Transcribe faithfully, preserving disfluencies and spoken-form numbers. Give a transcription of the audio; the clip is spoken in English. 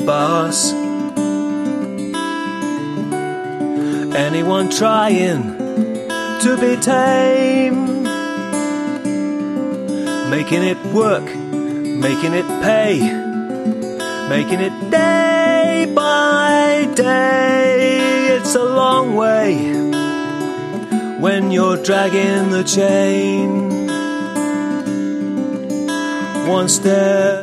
boss. Anyone trying to be tame, making it work, making it pay, making it day by day. It's a long way when you're dragging the chain. One step